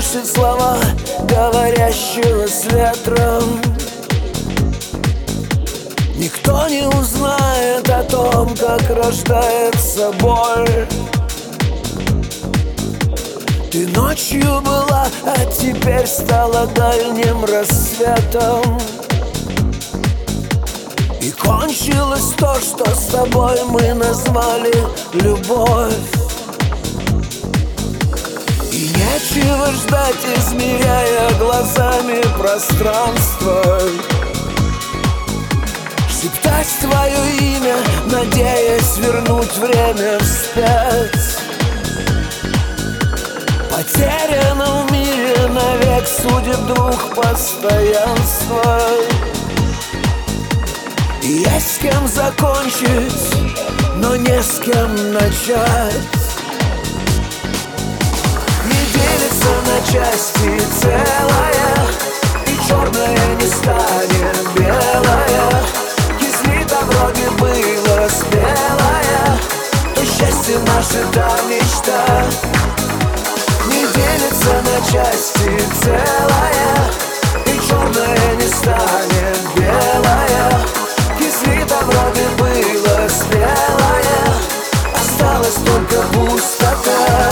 слышит слова говорящего с ветром. Никто не узнает о том, как рождается боль. Ты ночью была, а теперь стала дальним рассветом. И кончилось то, что с тобой мы назвали любовь. И нечего ждать, измеряя глазами пространство, шептать твое имя, надеясь вернуть время вспять. Потеряна в мире навек, судит дух постоянства. И есть с кем закончить, но не с кем начать. Не делится на части целая, и черное не станет белое. Если там вроде было спелое, то счастье наше та мечта. Не делится на части целая, и черное не станет белое. Если там вроде было спелое, осталась только пустота.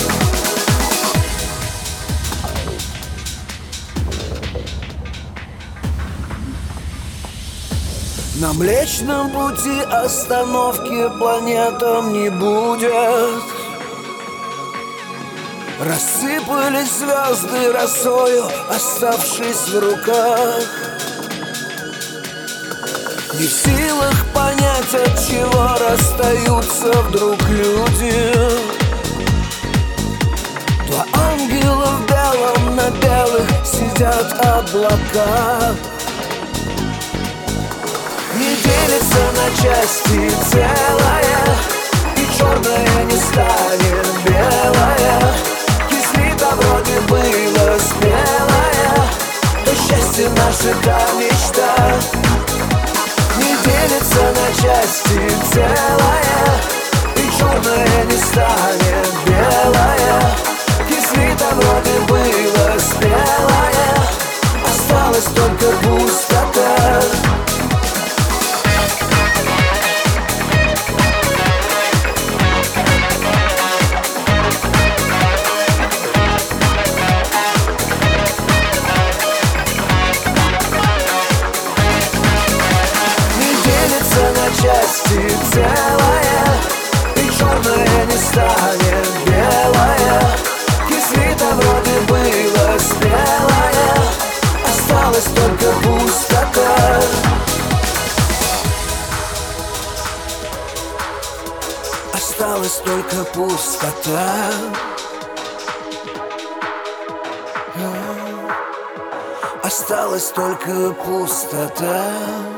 На Млечном пути остановки планетам не будет. Рассыпались звезды росою, оставшись в руках. Не в силах понять, от чего расстаются вдруг люди. Два ангела в белом, на белых сидят облака. Не делится на части целая, и черное не станет белое. Если там вроде было спелое, то счастье наше та мечта. Не делится на части целая, и черное не станет белое. Если там вроде было спелое, осталась только пустота. Части целая, и черное не станет белое. Если там вроде было спелое, осталась только пустота. Осталась только пустота. Осталась только пустота.